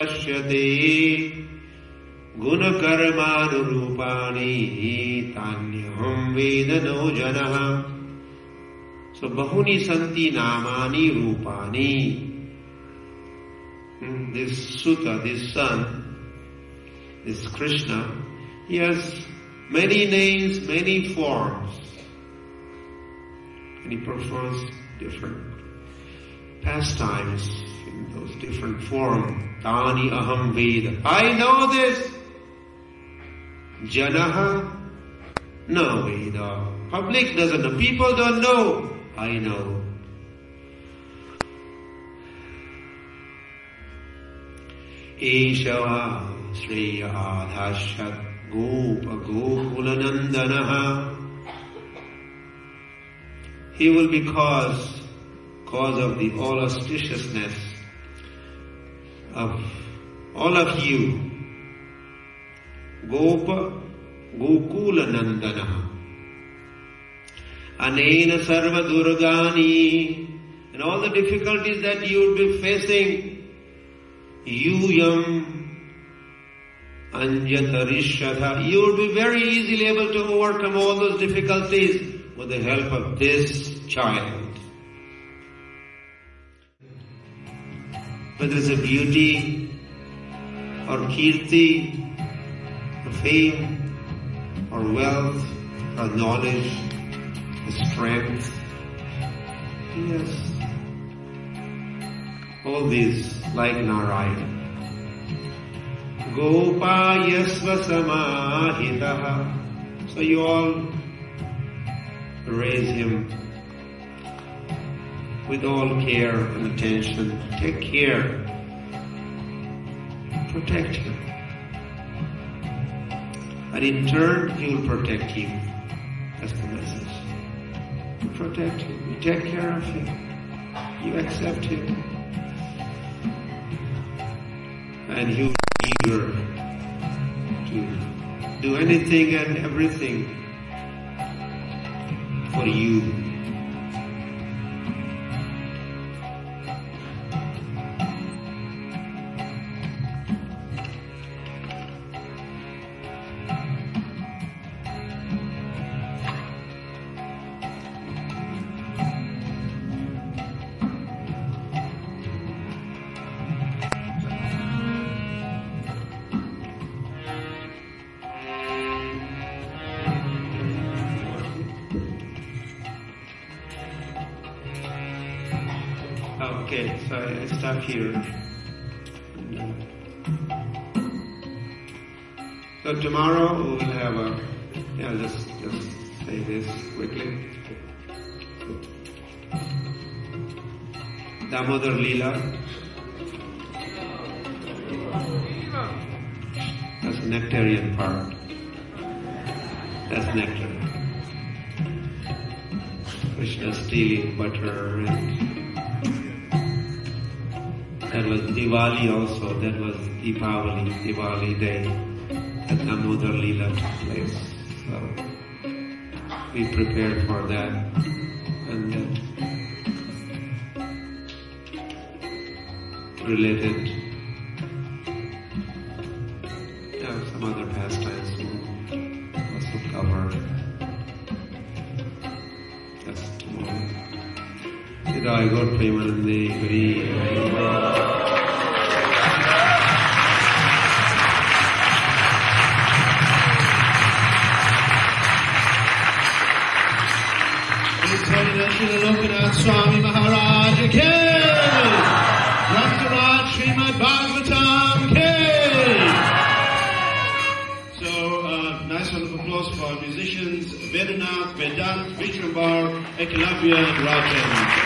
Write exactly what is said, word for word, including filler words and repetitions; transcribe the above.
Pashyate gunakarmanurupani tanyaham vedano janaha. So bahuni santi namani rupani. This Sutta, this son, this Krishna, he has many names, many forms. And he performs different pastimes in those different forms. Tani aham veda. I know this. Janaha no veda. Public doesn't know. People don't know. I know. Eshava Shreya Adhashat Gopa Gokulanandanaha. He will be cause, cause of the all auspiciousness of all of you. Gopa Gokulanandanaha. Anena Sarva Durgani. And all the difficulties that you will be facing, Yuyam Anjatarishatha. You will be very easily able to overcome all those difficulties with the help of this child. Whether it's a beauty or kirti or fame or wealth or knowledge, strength, yes, all these like Narayana. Gopa yasva samahitaha. So you all raise him with all care and attention. Take care. Protect him. And in turn, he will protect you. That's the message. You protect him. You take care of him. You accept him. And he will be eager to do anything and everything for you. Okay, so I stop here. So tomorrow we will have a, yeah, just, just say this quickly. Damodar Leela. That's the nectarian part. That's nectar. Krishna stealing butter and that was Diwali also, that was Deepavali, Diwali day, at Damodar Leela took place. So, we prepared for that. And then related, yeah, some other pastimes will also cover. That's tomorrow. Jai Gaur Premanande Hari. Shri Lokanath Swami Maharaj Ke, Raktaraj Srimad Bhagavatam Ke. So, uh, nice round of applause for our musicians, Vedanath, Vedant, Vitrambar, Eklavya, and Rajan.